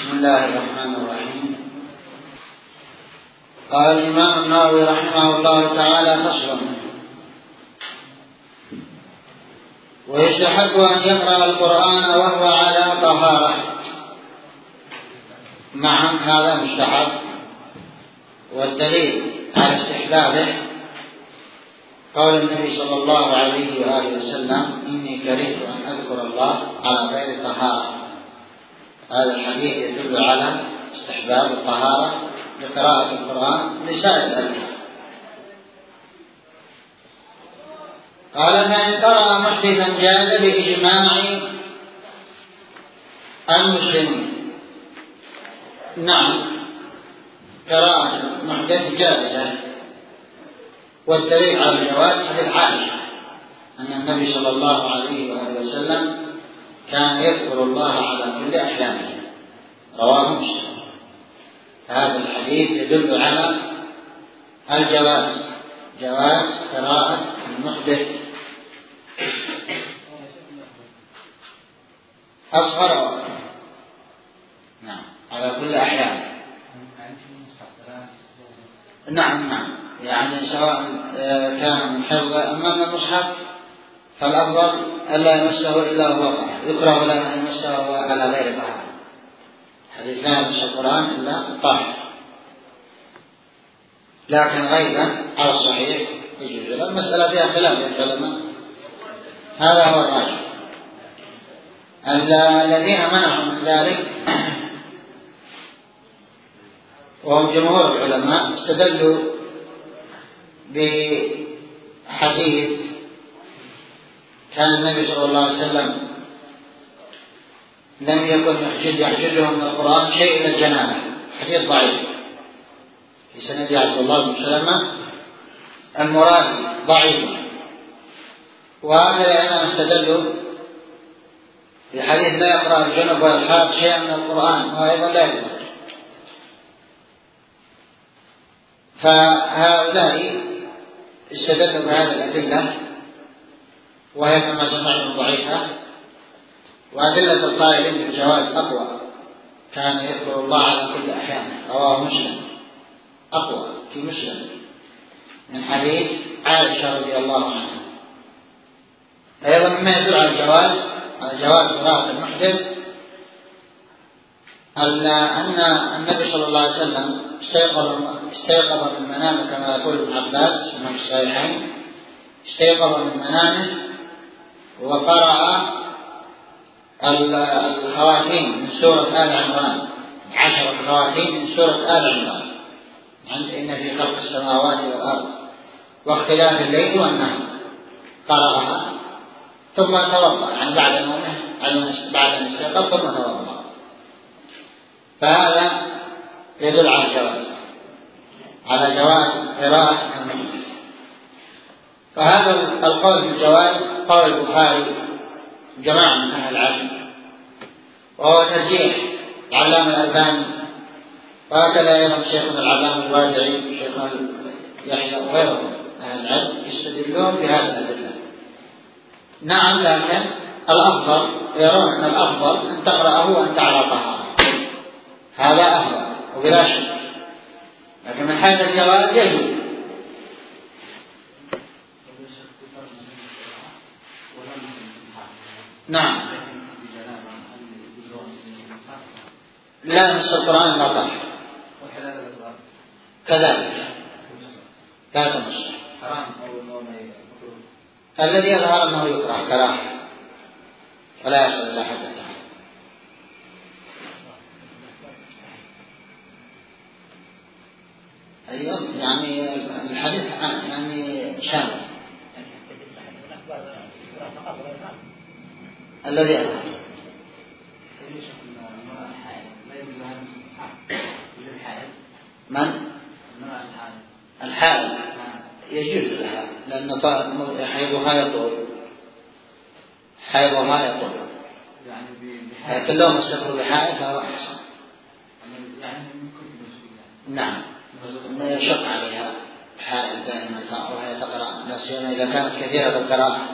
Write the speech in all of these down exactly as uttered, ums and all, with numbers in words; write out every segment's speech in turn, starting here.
بسم الله الرحمن الرحيم. قال الإمام النووي رحمه الله تعالى: فصل. ويستحب أن يقرأ القرآن وهو على طهارة. نعم، هذا مستحب، والدليل على استحبابه قول النبي صلى الله عليه وآله وسلم: إني كرهت أن أذكر الله على غير طهارة. هذا الحديث يدل على استحباب الطهارة لقراءة القرآن لسائر الأذكار. قال: فإن قرأ محدثا جاز بإجماع المسلمين. نعم، قراءة المحدث جائزة، والدليل على الجواز حديث عائشة أن النبي صلى الله عليه وآله وسلم كان يذكر الله على كل أحيانه، رواه مسلم. هذا الحديث يدل على الجواز، جواز قراءة المحدث أصغر وأكبر، نعم، على كل أحيان. نعم نعم، يعني سواء كان من حفظ أمام المصحف فالأفضل ألا يمسه إلا هو طاهر، يكره له أن يمسه وهو على غير طهارة. حديث لا يمس القرآن إلا طاهر، لكن غيبا على الصحيح يجوز. المسألة فيها خلاف بين العلماء، هذا هو الراجح. الذين منعوا من ذلك وهم جمهور العلماء استدلوا بحديث كان النبي صلى الله عليه وسلم لم يكن يحجز يحجزه من القرآن شيء إلا الجنابة، حديث ضعيف في سند عبد الله بن سلمة المراد ضعيف. وهذا لأنهم استدلوا بحديث لا يقرأ الجنب والأصحاب شيئا من القرآن، وأيضا لا يقرأ. فهؤلاء استدلوا بهذه الأدلة وهي كما سمعتم ضعيفة، وأدلة القائلين بالجواز أقوى. كان يذكر الله على كل أحيان، رواه مسلم، أقوى في مسلم من حديث عائشة رضي الله عنها. أيضا مما يدل على الجواز على جواز قراءة المحدث أن النبي صلى الله عليه وسلم استيقظ استيقظ من منامه كما يقول ابن عباس في الصحيحين، استيقظ من منامه وقرأ الخواتيم من سورة آل عمران، عشر خواتيم من سورة آل عمران، عند إن في خلق السماوات والأرض واختلاف الليل والنهار، قرأها ثم توضأ، يعني بعد نومه بعد أن استيقظ ثم توضأ. فهذا يدل على الجواز، على جواز قراءة المحدث. فهذا القول بالجواز قول البخاري جماعة من أهل العلم، وهو ترجيح العلامة الألباني، وهكذا أيضا شيخنا العلامة الوادعي شيخنا يحيى وغيرهم أهل العلم يستدلون بهذه الأدلة. نعم، لكن الأفضل يرون أن الأفضل أن تقرأه وأنت على طهارة، هذا أفضل وبلا شك، لكن من حيث الجواز يجوز. نعم، لا يمس القرآن إلا طاهر، كذلك لا تمس. الذي يظهر أنه يكره كراهة ولا يصل إلى حد التحريم. أيضا يعني الحديث يعني شامل الذي يظهر من الحائل يجوز لها، لأن حيضها يطول، حيضها يطول، لكن لو مسكوا بحائل فهو أحسن. نعم، ما يشق عليها حائل دائما وهي تقرأ، لا سيما إذا كانت كثيرة القراءة.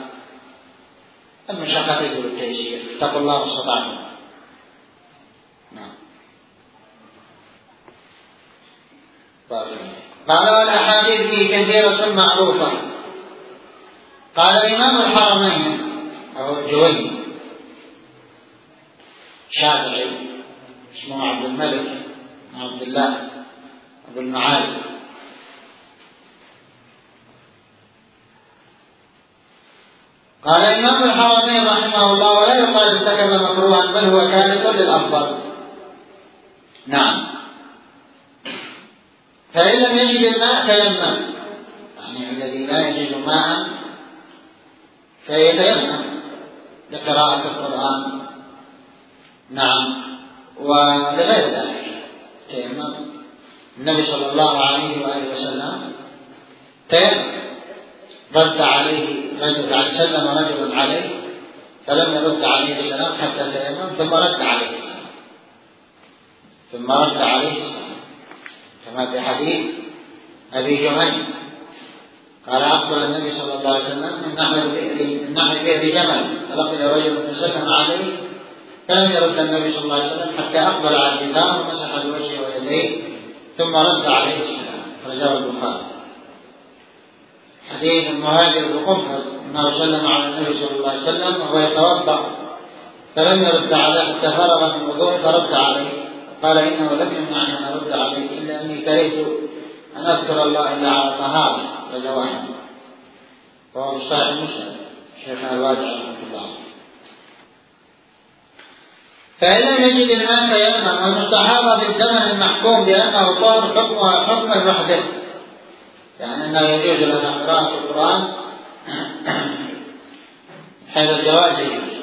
المشقة تجلب التيسير، اتقوا الله ما استطعتم. نعم. قال والأحاديث فيه كثيرة معروفة. قال إمام الحرمين أو الجويني شافعي اسمه عبد الملك عبد الله أبو المعالي، قال إمام الحرمين رحمه الله ولا يقال ارتكب مكروها بل هو كارث للأفضل. نعم. فإن لم يجد الماء تيمم، يعني الذي لا يجد ماء فيتيمم لقراءة القرآن. نعم. ولغير ذلك تيمم. النبي صلى الله عليه وآله وسلم تيمم، رد عليه رجل سلم رجل عليه فلم يرد عليه السلام حتى تيمم ثم رد عليه السلام ثم رد عليه السلام كما في حديث أبي جميل قال أقبل النبي صلى الله عليه وسلم من نحو بئر جمل فلقي رجل فسلم عليه فلم يرد النبي صلى الله عليه وسلم حتى أقبل على الجدار ومسح الوجه ويديه ثم رد عليه السلام. رجاه البخاري. حديث المهاجر بقنفذ أنه سلم على النبي صلى الله عليه وسلم وهو يتوضأ فلم يرد عليه حتى فرغ من وضوءه فرد عليه قال إنه لم يمنعني أن أرد عليه إلا أني كرهت أن أذكر الله إلا على طهارة. رجاه أحمد وهو صحيح مسلم شيخنا الواجع رحمه الله. فإن لم يجد الماء تيمم، والمستحاضة في الزمن المحكوم بأنه طهر حكمها حكم المحدث، يعني أنه يجوز لنا قراءة القرآن حيث الجواز يجوز.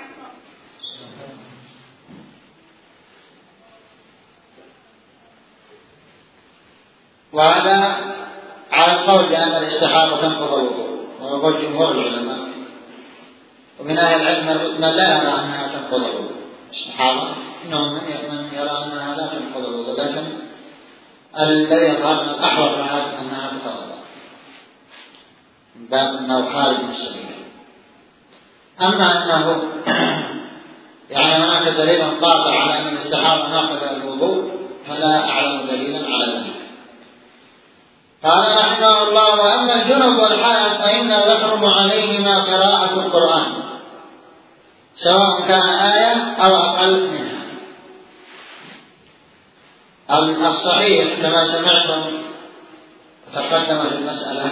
وهذا على القول بأن الاستحاضة تنقض الوضوء، ويقول جمهور العلماء، ومن أهل العلم من لا يرى أنها تنقض الوضوء. الصحابة إنهم من يرى أنها لا تنقض الوضوء، لكن الذي يظهر من الأحوط لها أنها تتوضأ من باب أنه خارج من السبيل. أما أنه يعني هناك دليل قاطع على أن الاستحاضة ناقضة الوضوء فلا أعلم دليلا على ذلك. قال رحمه الله وأما الجنب والحائض فإنه يحرم عليهما قراءة القرآن سواء كان آية أو أقل منها. الصحيح كما سمعتم تقدم في المسألة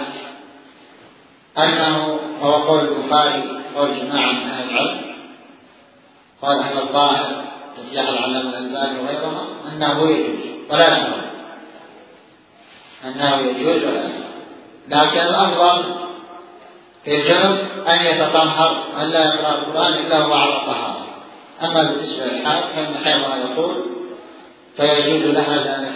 أنه هو قول البخاري قول جماعة من أهل العلم قال أهل الظاهر ترجيح العلامة الألباني وغيرها أنه يجوز ولا يحرم، أنه يجوز ولا يحرم، لكن الأفضل في الجنب أن يتطهر أن لا يقرأ القرآن إلا هو على الطهارة. أما بالنسبة للحائض فإن حيضها يقول فيجوز لها ذلك.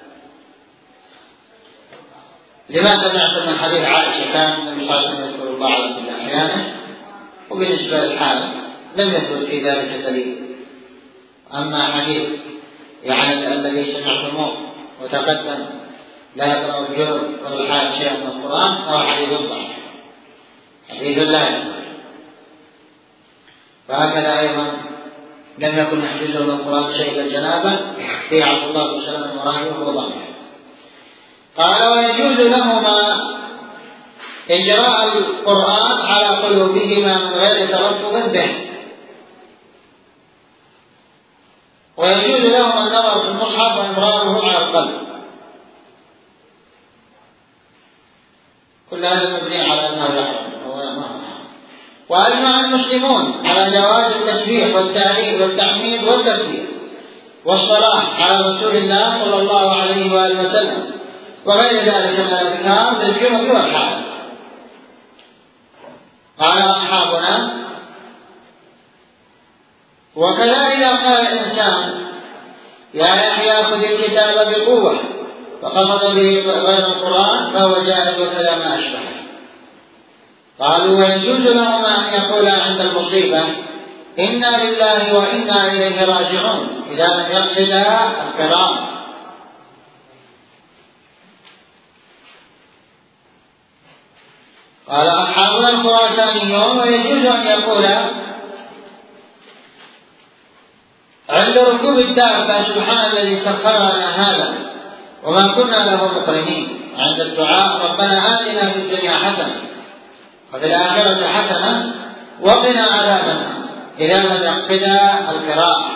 لما سمعت من حديث عائشة كان النبي صلى الله عليه وسلم يذكر الله على كل أحيانه، وبالنسبة للحائض لم يثبت في ذلك دليل. أما حديث يعني الذي سمعتموه وتقدم لا يقرأ الجنب والحائض شيئا من القرآن أو حديث ضعيف، حديث لا يثبت. وهكذا أيضا لم يكن يحجزه من القرآن شيء الجنابة في عبد الله بن سلام ورأيه وضعه. قال ويجوز لهما إجراء القرآن على قلوبهما من غير تلفظ به، ويجوز لهما النظر في المصحف وإمراره على القلب. كل هذا مبني على أنه يحرم. وأجمع المسلمون على جواز التسبيح والتهليل والتحميد والتكبير والصلاة على رسول الله صلى الله عليه وآله وسلم وغير ذلك من الأذكار للجنب والحائض. قال أصحابنا وكذا إذا قال الإنسان يا يحيى خذ الكتاب بقوة فقصد به غير القرآن فهو جاهل وكذا ما أشبهه. قالوا ويجوز لهما أن يقولا عند المصيبة إنا لله وإنا إليه راجعون إذا لم يقصدا القراءة. قال أصحابنا الخراسانيون ويجوز أن يقولا عند ركوب الدابة سبحان الذي سخر لنا هذا وما كنا له مقرنين. عند الدعاء ربنا آتنا في الدنيا حسنة وفي الآخرة حسنة وقنا عذاب النار إذا لم يقصدا القراءة.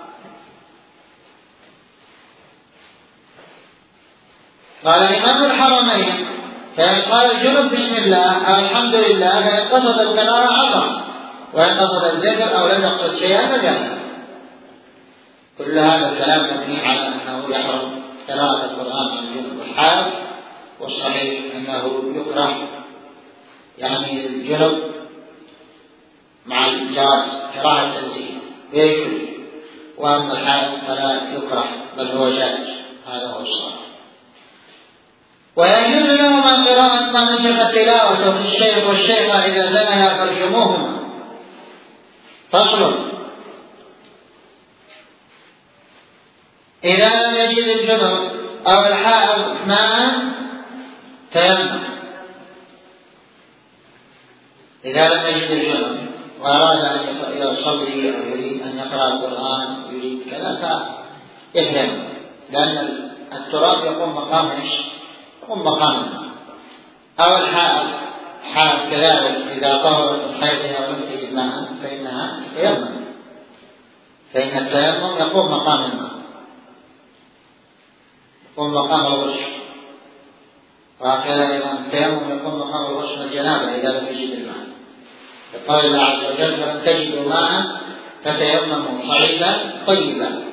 قال إمام الحرمين فإن قال الجنب بسم الله أو الحمد لله فإن قصد القراءة عصى، وإن قصد الذكر أو لم يقصد شيئا فجاز. كل هذا الكلام مبني على أنه يحرم قراءة القرآن عن الجنب والحائض، والصحيح أنه يكره يعني الجنب مع الجواز كراهة تنزيل ويجوز، وأما الحائض فلا يكره بل هو جائز. هذا هو الصواب. ويجوز لهما قراءة ما نسخ التلاوة في الشيخ والشيخة إذا زنيا فارجموهما. فصل: إذا لم يجد الجنب أو الحائض ماء تيمم. إذا لم يجد الجنب وأراد أن يصلي أو يريد أن يقرأ القرآن أو يريد كذا فيتيمم، لأن التراب يقوم مقام ايش؟ يقوم مقام الماء. أو الحائض حائض كذلك إذا طهرت من حيضها ولم تجد ماء فإنها تيمم، فإن التيمم يقوم مقام الماء، يقوم مقام الغسل. وهكذا أيضا التيمم يقوم مقام الغسل الجنابة إذا لم يجد الماء. قال الله عز وجل: فلم تجدوا ماء فتيمموا صعيدا طيبا.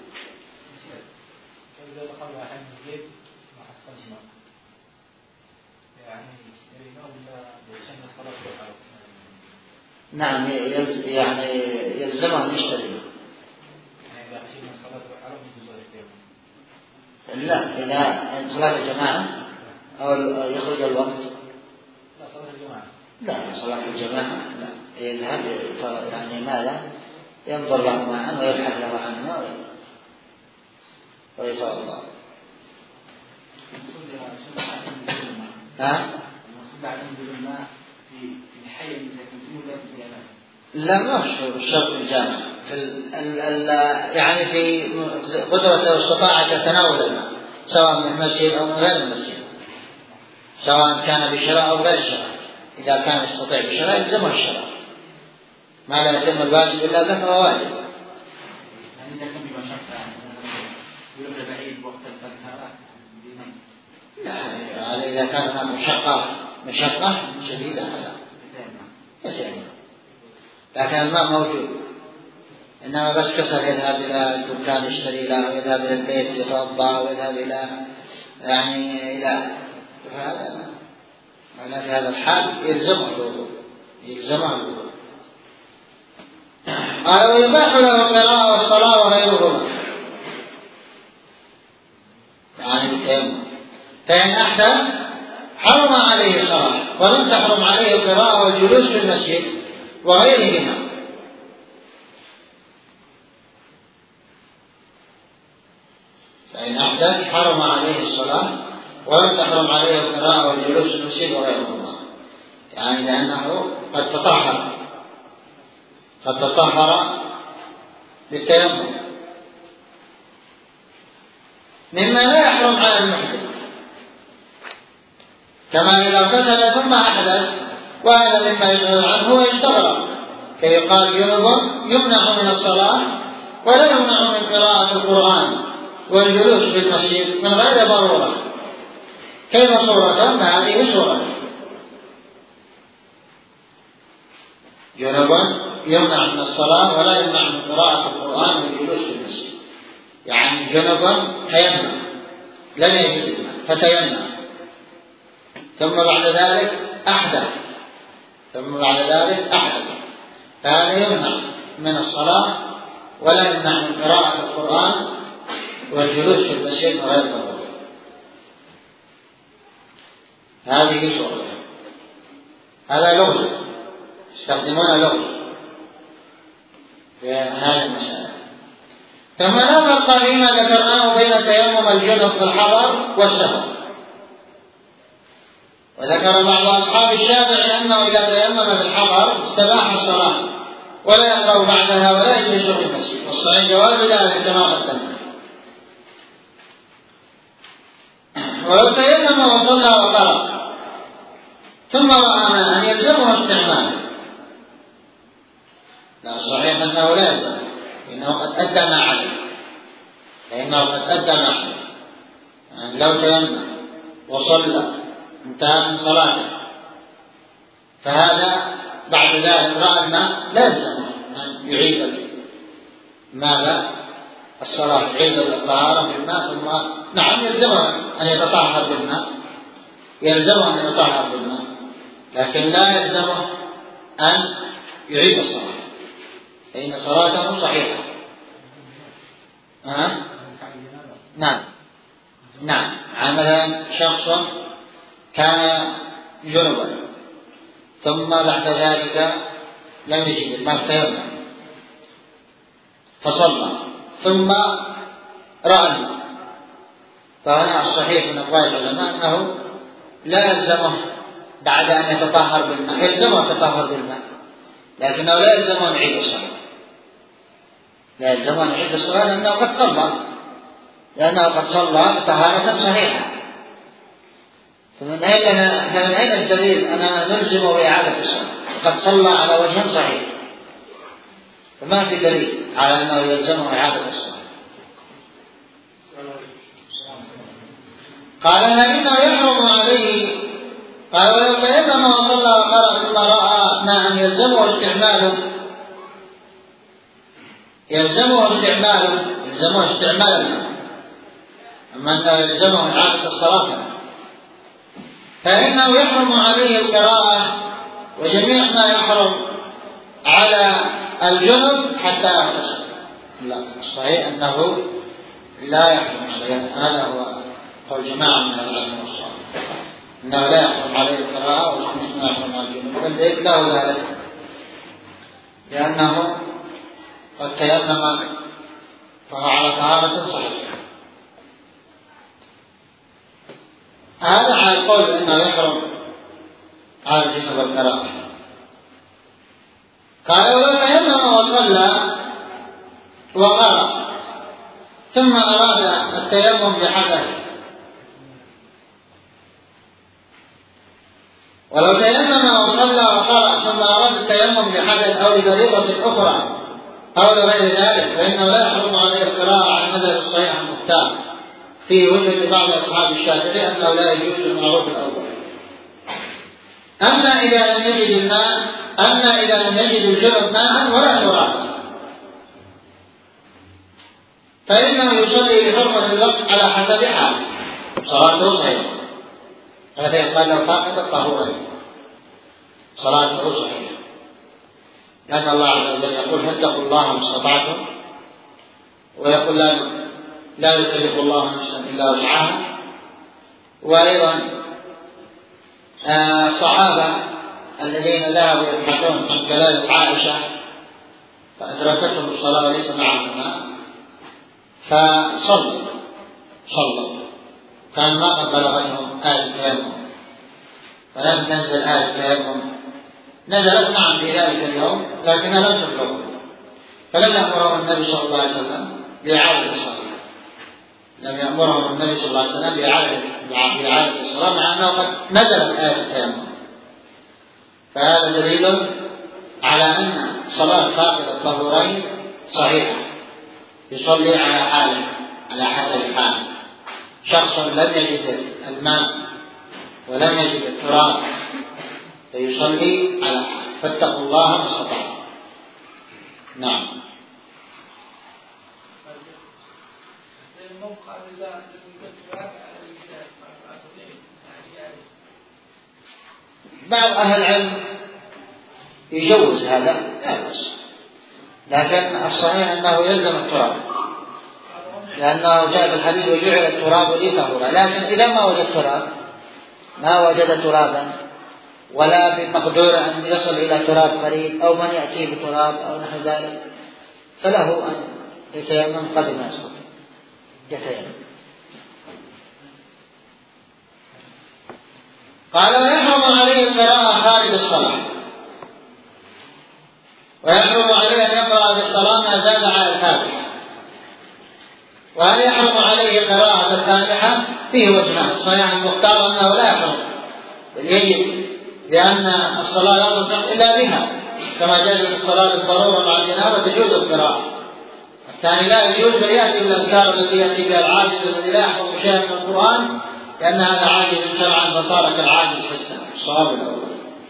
نعم يعني يلزمه ان يشتري. لا إذا صلاة الجماعة أو يخرج الوقت. لا صلاة الجماعة. لا صلاة الجماعة لا يذهب يعني ماذا ينظر له معا ويبحث له عنه ويتوضأ. ها؟ لا ما الشرط الجامع في ال ال ال يعني في قدرته واستطاعته تناول الماء سواء من المسجد أو من غير المسجد، سواء كان بشراء أو غير شراء. إذا كان يستطيع بشراء يلزمه الشراء، ما لا يتم الواجب إلا به فهو واجب. يعني إذا كان بمشقة يبقى بعيد وقت الفجر لا، إذا كان هناك مشقة مشقة شديدة هذا يتم، لكن الماء موجود، إنما بس كسر يذهب إلى الدكان يشتري له ويذهب إلى البيت يتوضأ ويذهب إلى يعني إلى هذا على في هذا الحال يلزمه الوضوء يلزمه الوضوء. قال: ويباح له القراءة والصلاة وغيرهما يعني بالتيمم. فإن أحدث حرم عليه الصلاة ولم تحرم عليه القراءة والجلوس في المسجد وغيرهما. فإن أحدث حرم عليه الصلاة ولم تحرم عليه القراءة والجلوس في المسجد وغيرهما، يعني لأنه قد تطهر قد تطهر بالتيمم، مما لا يحرم على المحدث، كما إذا اغتسل ثم أحدث، وهذا مما يشغل عنه ويستغرب، فيقال جنب يمنع من الصلاة ولا يمنع من قراءة القرآن والجلوس في المسجد من غير ضرورة. كيف صورة؟ هذه صورة. جنب يمنع من الصلاة ولا يمنع من قراءة القرآن والجلوس في المسجد، يعني جنب تيمم لم يجد فتيمم ثم بعد ذلك أحدث ثم بعد ذلك أحدث فهذا يمنع من الصلاة ولا يمنع من قراءة القرآن والجلوس في المسجد غير ضروري. هذه صورة. هذا لغز يستخدمون لغز في هذه المسألة. ثم لا فرق فيما ذكرناه بين تيمم الجنب في الحضر والسفر. وذكر بعض أصحاب الشافعي أنه إذا تيمم في الحضر استباح الصلاة ولا يقرأ بعدها ولا يجلس في المسجد، والصحيح جواب ذلك كما قدمنا. ولو تيمم وصلى وقرأ ثم رأى ماء يلزمه استعماله، لا الصحيح أنه لا يلزم، إنه قد أدى ما عليه، لأنه قد أدى ما عليه. يعني لو تيمم وصلى انتهى من صلاته فهذا بعد ذلك رأى الماء لا يلزمه أن يعيد ماذا الصلاة، يعيد الطهارة بالماء، ثم نعم يلزمه أن يتطهر بالماء، يلزمه أن يتطهر بالماء، لكن لا يلزمه أن يعيد الصلاة، فإن صلاته صحيحة. أه؟ نعم نعم. مثلا شخص كان جنبا ثم بعد ذلك لم يجد الماء تيمم فصلى ثم رأى الماء، فهنا الصحيح من أقوال العلماء أنه لا يلزمه بعد أن يتطهر بالماء، يلزمه التطهر بالماء لكنه لا يلزمه أن يعيد الصلاة، لا يلزمه أن يعيد الصلاة لأنه قد صلى لأنه قد صلى طهارة صحيحة. فمن أين من أين الدليل أننا نلزم بإعادة الصلاة؟ قد صلى على وجه صحيح، فما في دليل على أنه يلزمه إعادة الصلاة. قال فإنه يحرم عليه، قال ولو تيمم وصلى وقرأ ثم رأى ماء يلزمه استعماله يلزمه استعماله يلزمه استعمال الماء، أما أنه يلزمه إعادة الصلاة فإنه يحرم عليه القراءة وجميع ما يحرم على الجنب حتى يغتسل. لا الصحيح أنه لا يحرم عليه، هذا هو قول جماعة من العلماء والصالحين، أنه لا يحرم عليه القراءة وجميع ما يحرم على الجنب، بل له ذلك لأنه قد تيمم فهو على طهارة صحيحة. هذا على القول أنه يحرم على الجنب القراءة. قال ولو تيمم وصلى وقرأ ثم أراد التيمم بحدث ولو تيمم وصلى وقرأ ثم أراد التيمم بحدث أو لفريضة أخرى أو لغير ذلك فإنه لا يحرم عليه القراءة عن مذهب الصحيح المختار في وجهة بعض أصحاب الشافعي أنه لا يجوز المعروف الأول. أما إذا لم يجد الماء أما إذا لم يجد الجنب ماء ولا ترابا فإنه يصلي بحرمة الوقت على حسب حاله، صلاته صحيحة، هذا يقال له فاقد الطهورين، صلاته صحيحة، لأن الله عز وجل يقول فاتقوا الله ما استطعتم، ويقول لا لا يكلف الله نفسا إلا وسعها. وأيضا الصحابة الذين ذهبوا يبحثون عن دلالة عائشة فأدركتهم الصلاة وليس معهم ماء فصلوا صلوا كان ما قد بلغتهم آية التيمم فلم تنزل آية التيمم، نزلت نعم في ذلك اليوم لكنها لم تبلغهم، فلم يأمرهم النبي صلى الله عليه وسلم بإعادة الصلاة، لم يأمرهم النبي صلى الله عليه وسلم بإعادة الصلاة مع أنه قد نزلت آية التيمم. فهذا دليل على أن صلاة فاقد الطهورين صحيحة، يصلي على حاله على حسب حاله. شخص لم يجد الماء ولم يجد التراب فيصلي على حاله، فاتقوا الله ما استطعتم. نعم. بعض أهل العلم يجوز هذا لا بأس، لكن الصحيح أنه يلزم التراب لأنه جاء بالحديث وجعل التراب لي طهورا، لكن إذا ما وجد تراب ما وجد ترابا ولا بمقدور أن يصل إلى تراب قريب أو من يأتي بتراب أو نحو ذلك فله أن يتيمم قد ما يستطيع يتيمم. قال ويحرم عليه القراءة خارج الصلاة، ويحرم عليه أن يقرأ في الصلاة ما زاد على الفاتحة. وهل يحرم عليه قراءة الفاتحة فيه وجهان. الصحيح المختار أنه لا يحرم يجب، لأن الصلاة لا تصح إلا بها، كما جاء في الصلاة الضرورة مع الجنابة تجوز القراءة. الثاني لا يجوز، بل يأتي بالأذكار التي يأتي بها العاجز الذي لا يحفظ شيئا من القرآن، لأن هذا عاجز شرعا فصار كالعاجز في السنة. الصواب الأول.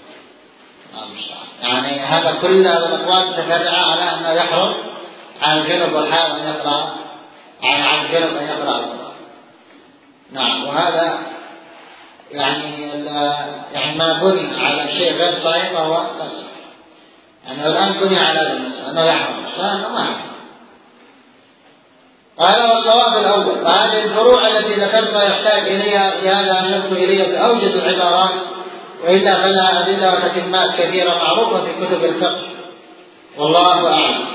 يعني هذا كل هذا الأقوال تفرع على أنه يحرم على الجنب والحال أن يقرأ، يعني على الجنب أن يقرأ القرآن. نعم. وهذا يعني يعني ما بني على شيء غير صحيح فهو غير صحيح. يعني الآن بني على هذا المسألة أنه يحرم، الصحيح أنه ما يحرم. قال والصواب الأول. فهذه الفروع التي ذكرتها يحتاج إليها، لهذا أشرت إليها بأوجز العبارات، وإلا فلها أدلة وتتمات كثيرة معروفة في كتب الفقه، والله أعلم.